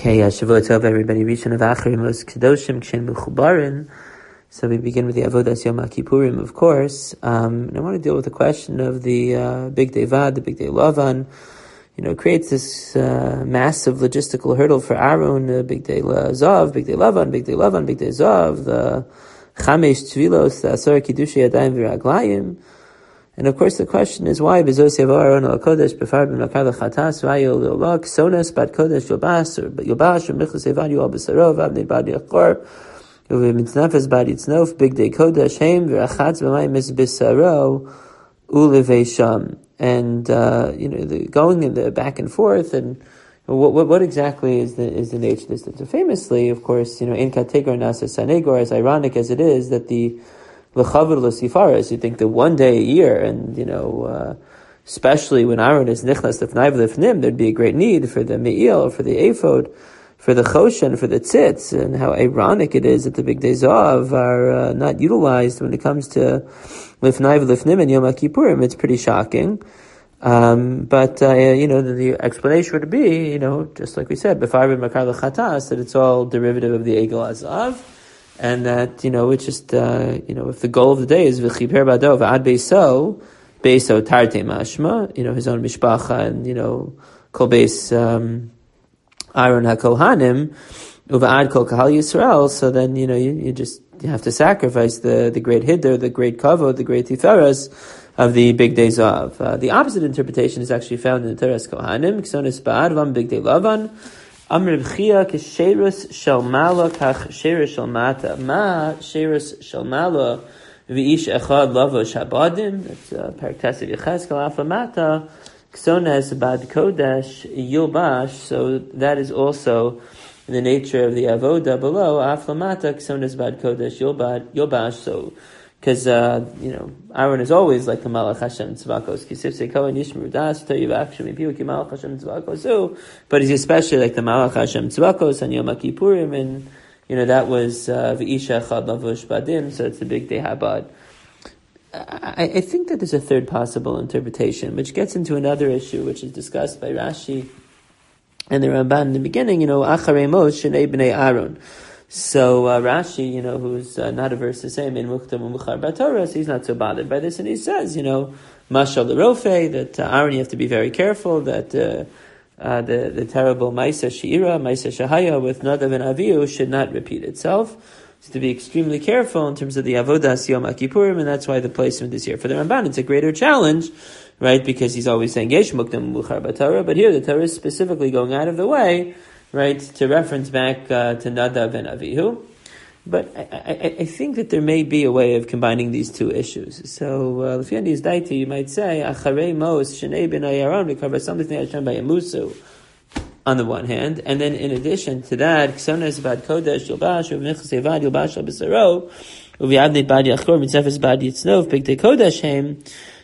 Okay, Shavuot Tov, everybody. Rishon V'Acharim Los Kedoshim Kshen Mechubarin. So we begin with the Avodas Yom HaKippurim, of course. And I want to deal with the question of the Big Day Vad, the Big Day Lavan. Creates this massive logistical hurdle for Aaron, Big Day Zav, Big Day Lavan, Big Day Lavan, Big Day Zav, the Chamesh Tvilos, the Asar Kiddushi Yadayim V'Raglayim. And of course the question is why Bezos Yavo Aaron al Kodesh Befar B'Makar L'Chatas Vayol L'Olak Sonas Bad Kodesh Yobas or Yobash or Michlas Evad Yol B'Sarov Avnei Bad Yachor Uvemitznafes Bad Yitznof Big Day Kodesh Heim V'Rachatz B'Mayim Mis B'Saro Ulevei Sham. And the going in the back and forth, and what exactly is the nature of this? So famously, of course, in Kategor Nasa Sanegor, as ironic as it is that the L'chavur L'sifaris, you think that one day a year, and especially when Aaron is nichnas l'fnai v'lifnim, there'd be a great need for the me'il, for the ephod, for the choshen, for the tzitz, and how ironic it is that the Big Day Zav are not utilized when it comes to lifnai v'lifnim and Yom HaKippurim. It's pretty shocking. But the explanation would be, just like we said, b'far b'makar l'chatas, that it's all derivative of the Egel Azav. And that, it's just, if the goal of the day is v'chiper bado v'ad beiso tarte mashma, his own mishpacha and, kol beis, Aaron HaKohanim, uva'ad kol kahal Yisrael, so then, you have to sacrifice the great hiddur, the great kavod, the great tiferes of the Big Day Zav. The opposite interpretation is actually found in the Teres Kohanim, Ksonis Ba'ad, Vam Big Day Lavan, Amr B'chia Kesherus Shel Mala Kach Sherus Shel Mata Ma Sherus Shel Mala V'ish Echad Lavosh Habadim. That's Paraktas Yechezkel Afla Mata Ksones Bad Kodesh Yilbash. So that is also in the nature of the Avoda below Afla Mata Ksones Bad Kodesh Yilbash. So because Aaron is always like the Malach Hashem Tzvakos, Kisif Seiko and Yishmer Das Toyiv Akshim Piu Ki Malach Hashem Tzvakos. But he's especially like the Malach Hashem Tzvakos and Yom HaKippurim, and that was V'isha Chad Lavush Badim. So it's the Big Day Habad. I think that there's a third possible interpretation, which gets into another issue, which is discussed by Rashi and the Ramban in the beginning. Acharei Mos Shnei Bnei Aaron. So Rashi, who's not averse to saying in Muktam Umuchar Batoras, he's not so bothered by this, and he says, Mashal the Rofe, that Aaron, you have to be very careful that the terrible Maisa She'ira, Maisa Shahaya with Nadav and Avihu should not repeat itself. So to be extremely careful in terms of the Avodas Yom HaKippurim, and that's why the placement is here. For the Ramban, it's a greater challenge, right? Because he's always saying Yesh Muktam Umuchar Batorah, but here the Torah is specifically going out of the way, right, to reference back to Nadav and Avihu. But I think that there may be a way of combining these two issues. So, L'fi Andi's Daiti, you might say, Acharei Mos Shnei B'nai Aaron, we cover something Hashem by Yamusu, on the one hand, and then in addition to that, Ksones Bad Kodesh Yilbash, Uv'nichas Evad Yilbash Al-B'Saro, Uvi'adnei Bad Yachor, Mitzefes Bad Yitznov, Big Day Kodesh Heim,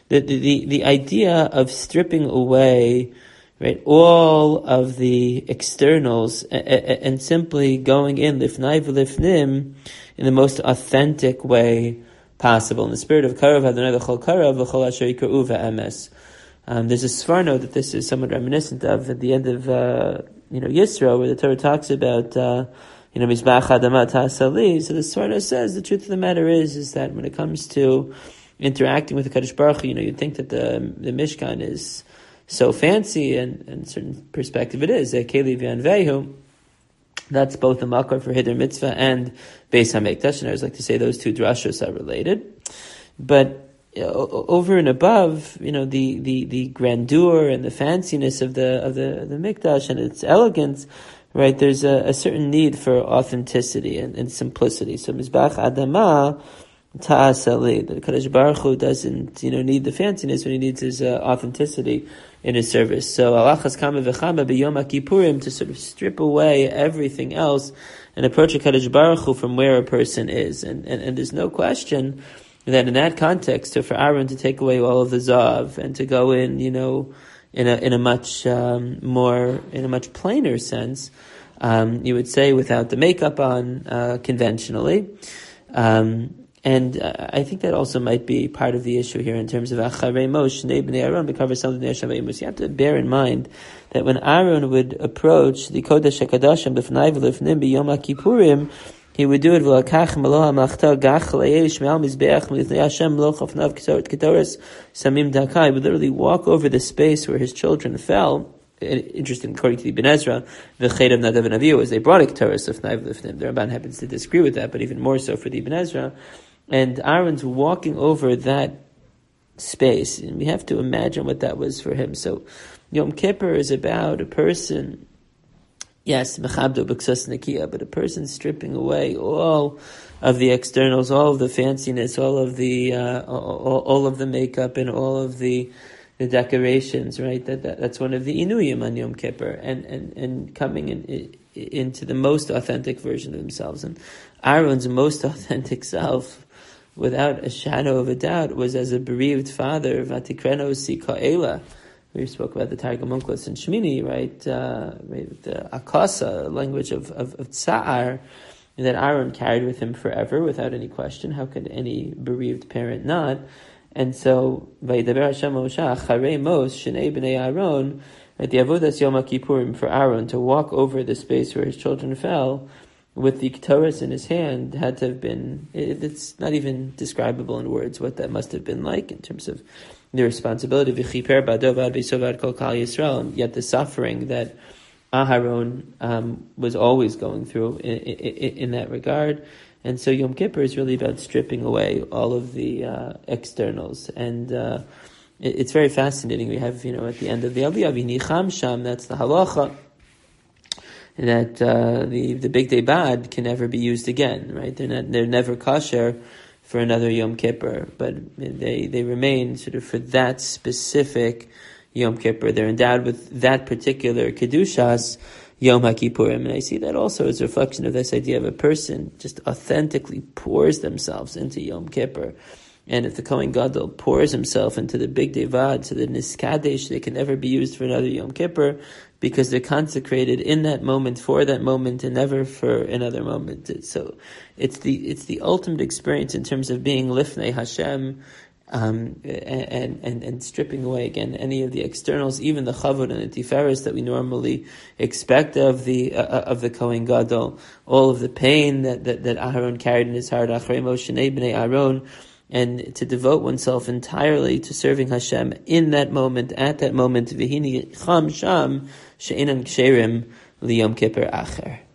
the idea of stripping away, right, all of the externals and simply going in lifnai v'lifnim in the most authentic way possible, in the spirit of karav Adonai l'chol karav l'chol asher yikru ve'emes. There's a svarno that this is somewhat reminiscent of at the end of Yisro, where the Torah talks about mizbach adama ta'asali. So the svarno says the truth of the matter is that when it comes to interacting with the Kadosh Baruch Hu, you'd think that the Mishkan is so fancy, and in a certain perspective it is. Keli v'anvehu, that's both the makor for Hiddur Mitzvah and Beis HaMikdash, and I always like to say those two drashos are related. But over and above, the grandeur and the fanciness of the Mikdash and its elegance, right, there's a certain need for authenticity and simplicity. So Mizbach Adama Ta'asali, the Kadosh Baruch Hu doesn't, need the fanciness when he needs his authenticity in his service. So Alachas Kama V'chama B'Yom HaKippurim, to sort of strip away everything else and approach a Kadosh Baruch Hu from where a person is. And there's no question that in that context, for Aaron to take away all of the Zav and to go in, in a much plainer sense, you would say without the makeup on, conventionally, And I think that also might be part of the issue here in terms of Acharei Moshe, Shnei Bnei Aaron, B'Karver Samad Bnei Hashem V'Yimus. You have to bear in mind that when Aaron would approach the Kodesh HaKadoshim B'fnai V'Lifnim B'Yom HaKippurim, he would do it v'lakach meloha machta gach layesh me'al mizbeach m'lifnei Hashem lo chafnav ketoras samim dakai. He would literally walk over the space where his children fell. Interesting, according to the Ibn Ezra, the Ched of Nadav and Avihu was they brought a ketoras of Fnai V'Lifnim. The Ramban happens to disagree with that, but even more so for the Ibn Ezra. And Aaron's walking over that space, and we have to imagine what that was for him. So Yom Kippur is about a person, yes, mechabdo b'ksos nakiya, but a person stripping away all of the externals, all of the fanciness, all of the makeup, and all of the decorations. Right? That's one of the inuyim on Yom Kippur, and coming into the most authentic version of themselves. And Aaron's most authentic self, without a shadow of a doubt, was as a bereaved father. Vatikreno sika'ela. We spoke about the Targum Onkelos and Shmini, right? The akasa, language of tsa'ar, that Aaron carried with him forever, without any question. How could any bereaved parent not? And so, Vayidaber Hashem Moshe Acharei Mos Shnei Bnei Aaron, at the Avodas Yom HaKippurim, for Aaron to walk over the space where his children fell with the Ketores in his hand had to have been, it's not even describable in words what that must have been like in terms of the responsibility, v'chiper bado v'ad v'sovad kol kal Yisrael, and yet the suffering that Aharon was always going through in that regard. And so Yom Kippur is really about stripping away all of the externals. And it's very fascinating. We have, at the end of the Aliyah, v'nicham sham, that's the halacha, that the Big Day Bad can never be used again, right? They're never kosher for another Yom Kippur, but they remain sort of for that specific Yom Kippur. They're endowed with that particular Kedushas Yom HaKippurim. And I see that also as a reflection of this idea of a person just authentically pours themselves into Yom Kippur. And if the Kohen Gadol pours himself into the Big Day Vad, to the Niskadesh, they can never be used for another Yom Kippur, because they're consecrated in that moment, for that moment, and never for another moment. So it's the ultimate experience in terms of being Lifnei Hashem, and stripping away again any of the externals, even the chavod and the tiferes that we normally expect of the Kohen Gadol, all of the pain that Aharon carried in his heart, Acharei Moshe Shnei Bnei Aaron, and to devote oneself entirely to serving Hashem in that moment, at that moment, v'hini cham sham she'enan ksherim liyom kippur acher.